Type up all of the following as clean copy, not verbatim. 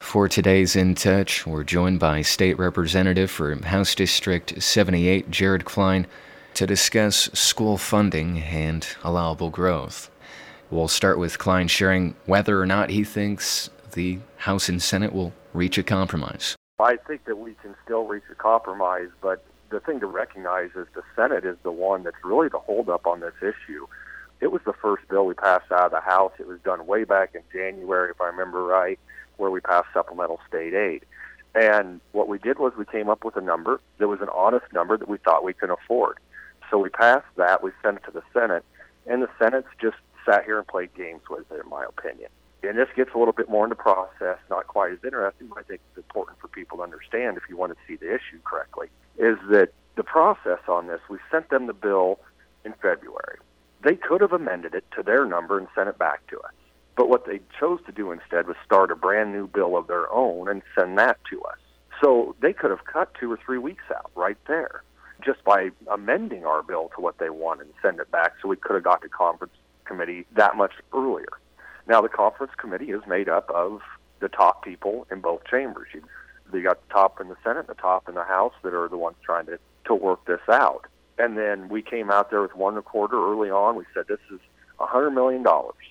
For today's In Touch, we're joined by State Representative for House District 78, Jared Klein, to discuss school funding and allowable growth. We'll start with Klein sharing whether or not he thinks the House and Senate will reach a compromise. I think that we can still reach a compromise, but the thing to recognize is the Senate is the one that's really the holdup on this issue. It was the first bill we passed out of the House. It was done way back in January, if I remember right, where we passed supplemental state aid. And what we did was we came up with a number that was an honest number that we thought we could afford. So we passed that, we sent it to the Senate, and the Senate's just sat here and played games with it, in my opinion. And this gets a little bit more into process, not quite as interesting, but I think it's important for people to understand if you want to see the issue correctly, is that the process on this, we sent them the bill in February. They could have amended it to their number and sent it back to us. But what they chose to do instead was start a brand new bill of their own and send that to us. So they could have cut 2 or 3 weeks out right there just by amending our bill to what they wanted and send it back, so we could have got to conference committee that much earlier. Now, the conference committee is made up of the top people in both chambers. You got the top in the Senate and the top in the House that are the ones trying to work this out. And then we came out there with 1.25 early on. We said this is $100 million.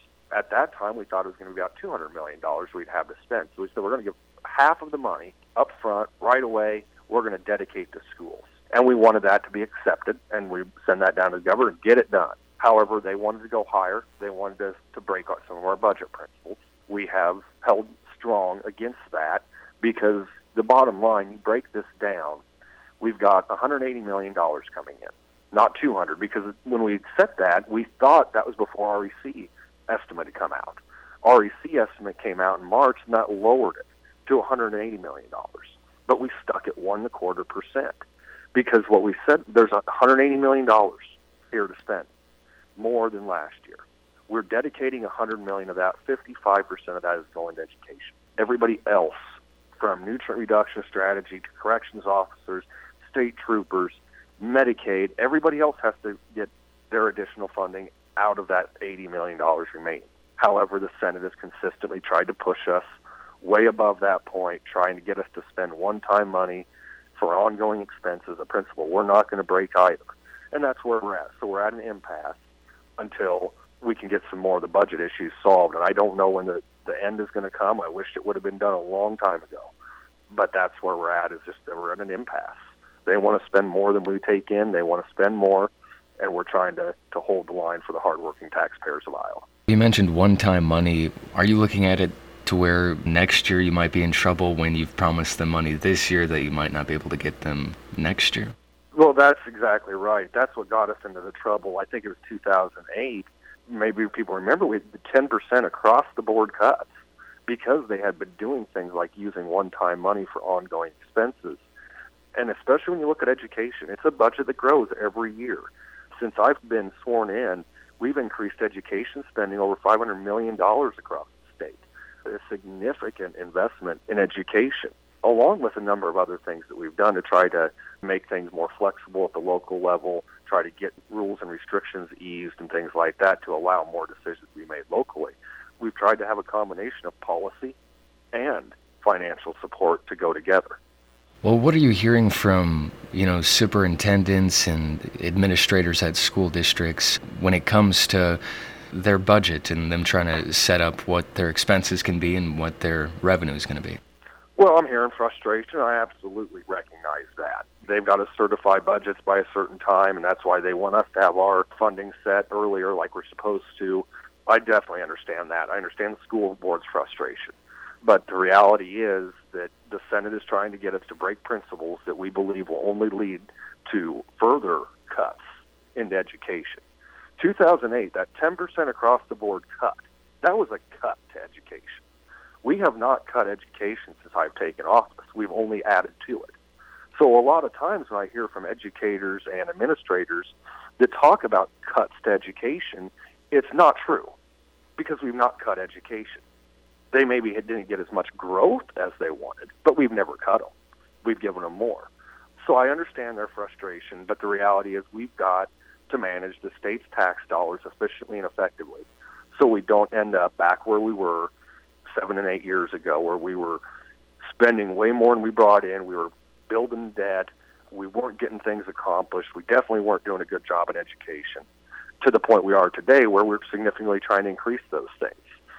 At that time, we thought it was going to be about $200 million we'd have to spend. So we said we're going to give half of the money up front, right away. We're going to dedicate to schools. And we wanted that to be accepted, and we send that down to the governor and get it done. However, they wanted to go higher. They wanted us to break some of our budget principles. We have held strong against that because the bottom line, you break this down, we've got $180 million coming in, not $200, because when we set that, we thought that was before REC estimate had come out. REC estimate came out in March, and that lowered it to $180 million. But we stuck at 1.25% because what we said, there's $180 million here to spend, more than last year. We're dedicating $100 million of that. 55% of that is going to education. Everybody else, from nutrient reduction strategy to corrections officers, state troopers, Medicaid, everybody else has to get their additional funding out of that $80 million remaining. However, the Senate has consistently tried to push us way above that point, trying to get us to spend one-time money for ongoing expenses, a principle we're not going to break either. And that's where we're at. So we're at an impasse until we can get some more of the budget issues solved. And I don't know when the end is going to come. I wish it would have been done a long time ago. But that's where we're at, is just that we're at an impasse. They want to spend more than we take in. They want to spend more, and we're trying to hold the line for the hardworking taxpayers of Iowa. You mentioned one-time money. Are you looking at it to where next year you might be in trouble when you've promised them money this year that you might not be able to get them next year? Well, that's exactly right. That's what got us into the trouble. I think it was 2008. Maybe people remember we had 10% across-the-board cuts because they had been doing things like using one-time money for ongoing expenses. And especially when you look at education, it's a budget that grows every year. Since I've been sworn in, we've increased education spending over $500 million across the state. A significant investment in education, along with a number of other things that we've done to try to make things more flexible at the local level, try to get rules and restrictions eased and things like that to allow more decisions to be made locally. We've tried to have a combination of policy and financial support to go together. Well, what are you hearing from, superintendents and administrators at school districts when it comes to their budget and them trying to set up what their expenses can be and what their revenue is going to be? Well, I'm hearing frustration. I absolutely recognize that. They've got to certify budgets by a certain time, and that's why they want us to have our funding set earlier like we're supposed to. I definitely understand that. I understand the school board's frustration. But the reality is that the Senate is trying to get us to break principles that we believe will only lead to further cuts into education. 2008, that 10% across-the-board cut, that was a cut to education. We have not cut education since I've taken office. We've only added to it. So a lot of times when I hear from educators and administrators that talk about cuts to education, it's not true because we've not cut education. They maybe didn't get as much growth as they wanted, but we've never cut them. We've given them more. So I understand their frustration, but the reality is we've got to manage the state's tax dollars efficiently and effectively so we don't end up back where we were 7 and 8 years ago, where we were spending way more than we brought in. We were building debt. We weren't getting things accomplished. We definitely weren't doing a good job in education, to the point we are today where we're significantly trying to increase those things.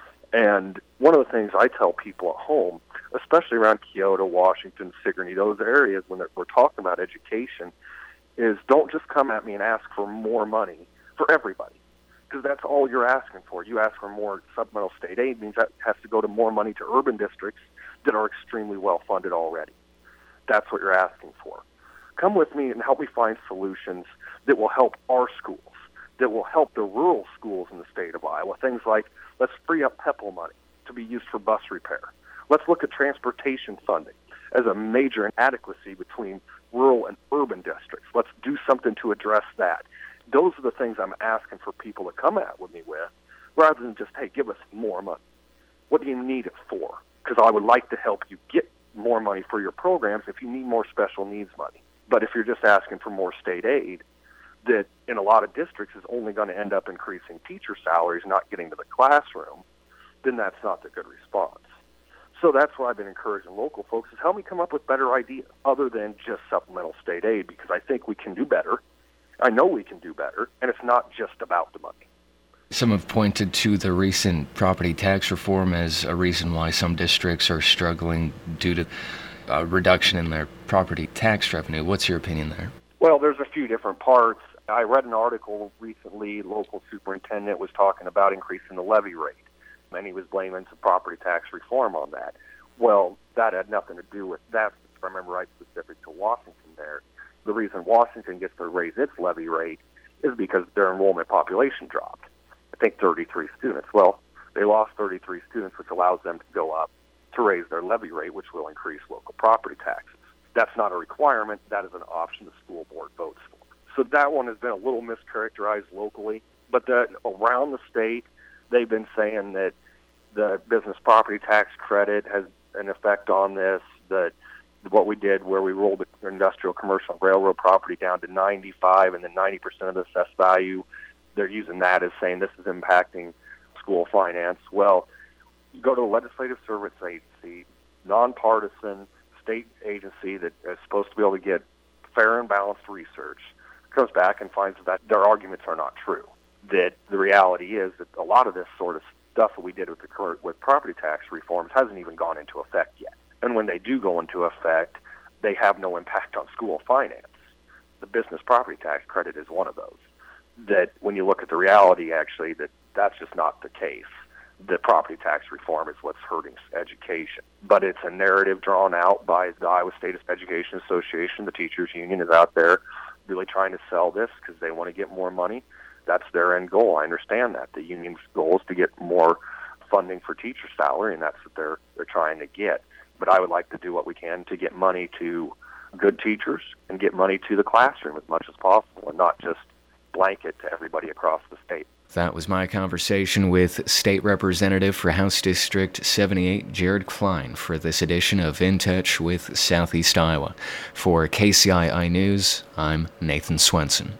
And one of the things I tell people at home, especially around Kyoto, Washington, Sigourney, those areas when we're talking about education, is don't just come at me and ask for more money for everybody, because that's all you're asking for. You ask for more supplemental state aid, means that has to go to more money to urban districts that are extremely well funded already. That's what you're asking for. Come with me and help me find solutions that will help our schools, that will help the rural schools in the state of Iowa. Things like, let's free up PEPAL money to be used for bus repair. Let's look at transportation funding as a major inadequacy between rural and urban districts. Let's do something to address that. Those are the things I'm asking for people to come at with me with, rather than just, hey, give us more money. What do you need it for? Because I would like to help you get more money for your programs if you need more special needs money. But if you're just asking for more state aid, that in a lot of districts is only going to end up increasing teacher salaries, not getting to the classroom, then that's not the good response. So that's why I've been encouraging local folks is help me come up with better ideas other than just supplemental state aid, because I think we can do better. I know we can do better, and it's not just about the money. Some have pointed to the recent property tax reform as a reason why some districts are struggling due to a reduction in their property tax revenue. What's your opinion there? Well, there's a few different parts. I read an article recently, local superintendent was talking about increasing the levy rate, and he was blaming some property tax reform on that. Well, that had nothing to do with that, if I remember right, specific to Washington there. The reason Washington gets to raise its levy rate is because their enrollment population dropped. I think 33 students. Well, they lost 33 students, which allows them to go up to raise their levy rate, which will increase local property taxes. That's not a requirement. That is an option the school board votes for. So that one has been a little mischaracterized locally. But around the state, they've been saying that the business property tax credit has an effect on this, that what we did where we rolled the industrial, commercial, and railroad property down to 95 and then 90% of the assessed value, they're using that as saying this is impacting school finance. Well, you go to a legislative service agency, nonpartisan state agency that is supposed to be able to get fair and balanced research, comes back and finds that their arguments are not true. That the reality is that a lot of this sort of stuff that we did with property tax reforms hasn't even gone into effect yet. And when they do go into effect, they have no impact on school finance. The business property tax credit is one of those. That when you look at the reality, actually, that's just not the case. The property tax reform is what's hurting education. But it's a narrative drawn out by the Iowa State Education Association. The teachers union is out there really trying to sell this because they want to get more money. That's their end goal. I understand that. The union's goal is to get more funding for teacher salary, and that's what they're trying to get. But I would like to do what we can to get money to good teachers and get money to the classroom as much as possible, and not just blanket to everybody across the state. That was my conversation with State Representative for House District 78, Jared Klein, for this edition of In Touch with Southeast Iowa. For KCII News, I'm Nathan Swenson.